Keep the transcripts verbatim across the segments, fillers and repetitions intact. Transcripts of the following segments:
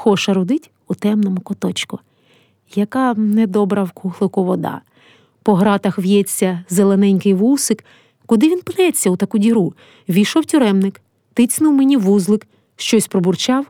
тихо шарудить у темному куточку. Яка недобра в кухлику вода. По гратах в'ється зелененький вусик. Куди він пнеться у таку діру? Війшов тюремник, тицнув мені вузлик, щось пробурчав,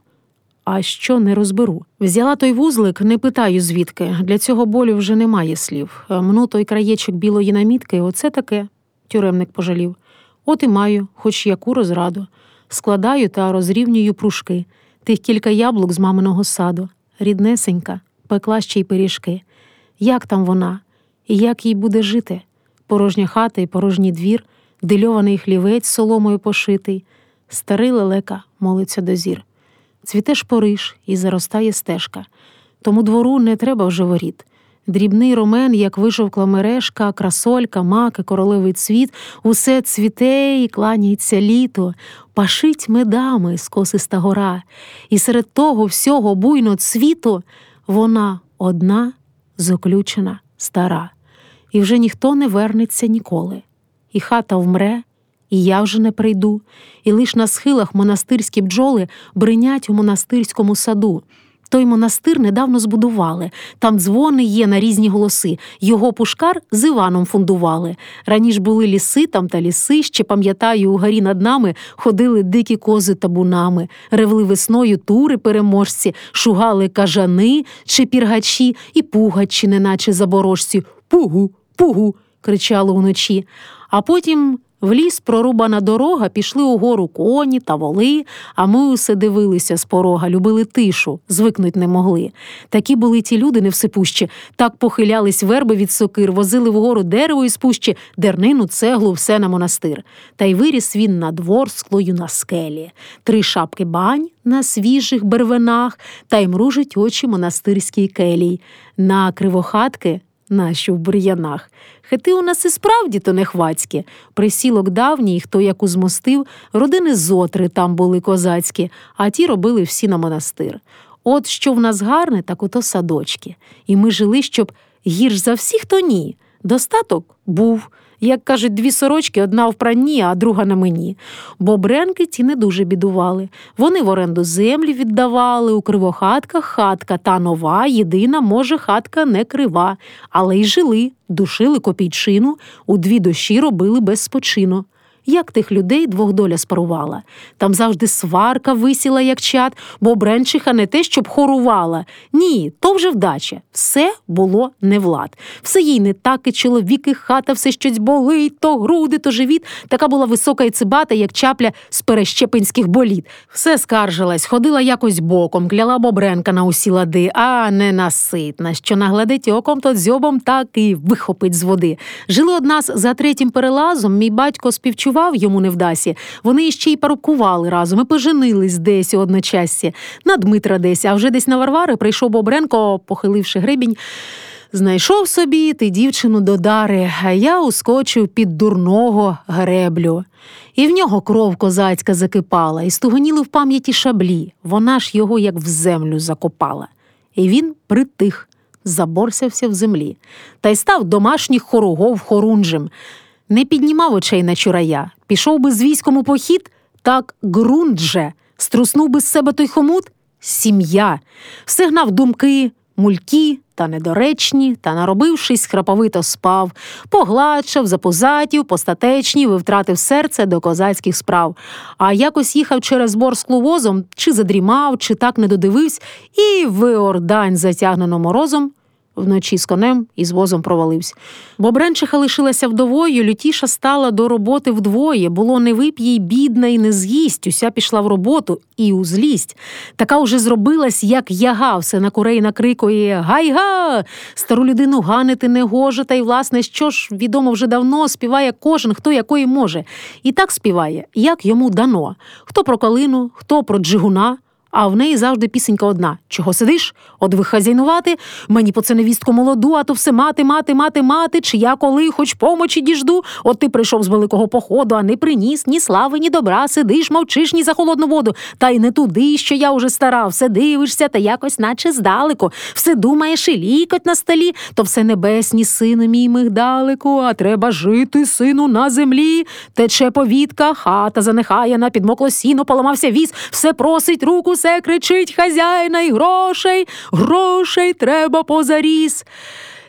а що не розберу. Взяла той вузлик, не питаю звідки, для цього болю вже немає слів. Мну той краєчок білої намітки, оце таке, тюремник пожалів. От і маю, хоч яку розраду. Складаю та розрівнюю пружки, тих кілька яблук з маминого саду. Ріднесенька, пекла ще й пиріжки. Як там вона? І як їй буде жити? Порожня хата і порожній двір, дильований хлівець соломою пошитий. Старий лелека молиться до зір. Цвіте шпориш і заростає стежка. Тому двору не треба вже воріт. Дрібний ромен, як вижовкла мережка, красолька, маки, королевий цвіт, усе цвіте і кланяється літо, пашить медами скосиста гора. І серед того всього буйно цвіту вона одна, заключена, стара. І вже ніхто не вернеться ніколи. І хата вмре, і я вже не прийду, і лиш на схилах монастирські бджоли бринять у монастирському саду. Той монастир недавно збудували, там дзвони є на різні голоси, його пушкар з Іваном фундували. Раніше були ліси там та ліси, ще пам'ятаю, у горі над нами ходили дикі кози табунами, ревли весною тури переможці, шугали кажани чи піргачі і пугачі, неначе заборожці. «Пугу, пугу!» – кричали уночі. А потім в ліс прорубана дорога, пішли угору коні та воли, а ми усе дивилися з порога, любили тишу, звикнуть не могли. Такі були ті люди невсипущі, так похилялись верби від сокир, возили вгору дерево із пущі, дернину, цеглу, все на монастир. Та й виріс він на двор склою на скелі. Три шапки бань на свіжих бервенах, та й мружить очі монастирській келій. На кривохатки наші в бур'янах. Хити у нас і справді-то не хвацькі. Присілок давній, хто яку змостив, родини зотри там були козацькі, а ті робили всі на монастир. От що в нас гарне, так ото садочки. І ми жили, щоб гірш за всіх, то ні. Достаток був. Як кажуть, дві сорочки, одна в пранні, а друга на мені. Бо бренки ті не дуже бідували. Вони в оренду землі віддавали, у кривохатках хатка та нова, єдина, може, хатка не крива. Але й жили, душили копійчину, у дві дощі робили без спочину. Як тих людей двох доля спарувала. Там завжди сварка висіла, як чад, бо бренчиха не те, щоб хорувала. Ні, то вже вдача. Все було не влад. Все їй не так, і чоловік, і хата, все щось болить, то груди, то живіт. Така була висока і цибата, як чапля з перещепинських боліт. Все скаржилась, ходила якось боком, кляла бобренка на усі лади, а ненаситна, що наглядить оком, то дзьобом так і вихопить з води. Жили од нас за третім перелазом, мій батько співчував йому невдасі. Вони іще й парубкували разом, і поженились десь у одночасці. На Дмитра десь, а вже десь на Варвари прийшов Бобренко, похиливши гребінь. Знайшов собі ти дівчину до Дари, а я ускочив під дурного греблю. І в нього кров козацька закипала, і стугоніли в пам'яті шаблі. Вона ж його як в землю закопала. І він притих, заборсявся в землі. Та й став домашніх хоругов хорунжем. Не піднімав очей на чурая. Пішов би з військом у похід, так ґрунт же. Струснув би з себе той хомут – сім'я. Все гнав думки, мулькі та недоречні, та, наробившись, храповито спав. Погладшав, запозатів, постатечнів і втратив серце до козацьких справ. А якось їхав через Борсклу возом, чи задрімав, чи так не додивився, і виордань, затягнено морозом, вночі з конем і з возом провалився. Бобренчиха лишилася вдовою, лютіша стала до роботи вдвоє. Було не вип'є й бідна, і не з'їсть. Уся пішла в роботу і у злість. Така уже зробилась, як яга, все на курей накрикує «Гай-га!» Стару людину ганити не гоже, та й, власне, що ж, відомо вже давно, співає кожен, хто якої може. І так співає, як йому дано. Хто про калину, хто про джигуна. А в неї завжди пісенька одна. Чого сидиш? От ви хазяйнувати? Мені по це невістку молоду, а то все мати, мати, мати, мати, чи я коли хоч помочі діжду? От ти прийшов з великого походу, а не приніс ні слави, ні добра, сидиш, мовчиш, ні за холодну воду. Та й не туди, що я уже стара, все дивишся, та якось наче здалеку. Все думаєш і лікоть на столі, то все небесні, сину мій мигдалику, а треба жити, сину, на землі. Тече повітка, хата занехаяна, підмокло сіно, поламався віз, все просить руку усе кричить хазяїна й грошей, грошей треба позаріз.